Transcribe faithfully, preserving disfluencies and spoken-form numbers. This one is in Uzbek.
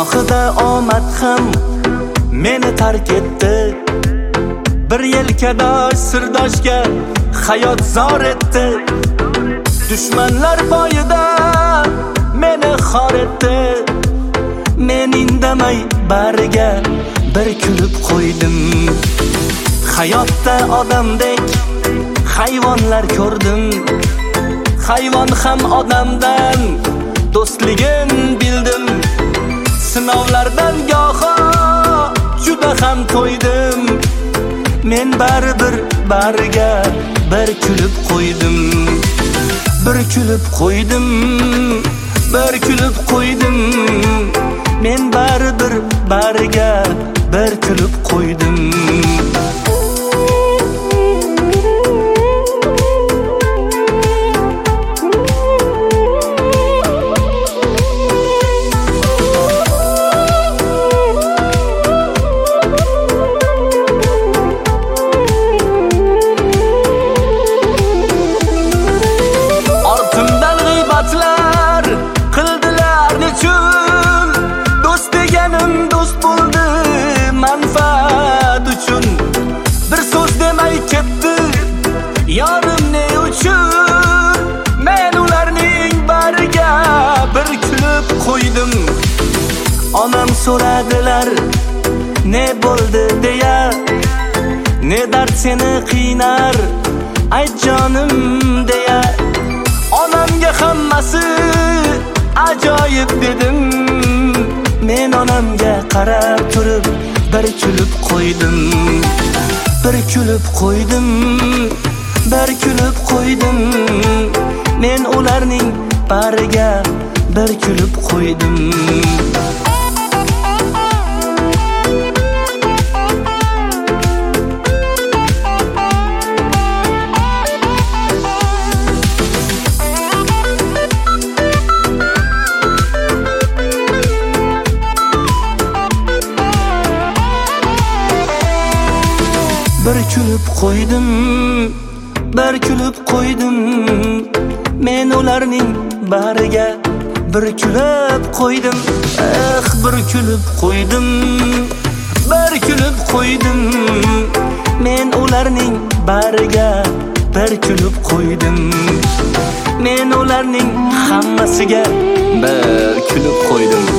gohida omad ham meni tark etdi. Bir yelkadosh sirdoshga hayot zor etdi. Dushmanlar boyida meni xor etdi. Men indamay bariga bir kulib qo'ydim. Hayotda odamdek hayvonlar ko'rdim. Hayvon ham odamdan do'stligin bildim. Sinovlardan goho juda ham to'ydim. Men baribir bariga bir kulib qo'ydim. Bir kulib qo'ydim, bir kulib qo'ydim. Men baribir bariga bir kulib qo'ydim. Yorim ne uchun men ularning bariga bir kulib qo'ydim. Onam so'radilar ne bo'ldi deya, ne dard seni qiynar ayt jonim deya. Onamga hammasi ajoyib dedim. Men onamga qarab turib bir kulib qo'ydim. Bir kulib qo'ydim, bir kulib qo'ydim. Men ularning bariga bir kulib qo'ydim. Bir kulib qo'ydim, bir kulib qo'ydim. Men ularning bariga bir kulib qo'ydim. Eh, bir kulib qo'ydim, bir kulib qo'ydim. Men ularning bariga bir kulib qo'ydim. Men ularning hammasiga bir kulib qo'ydim.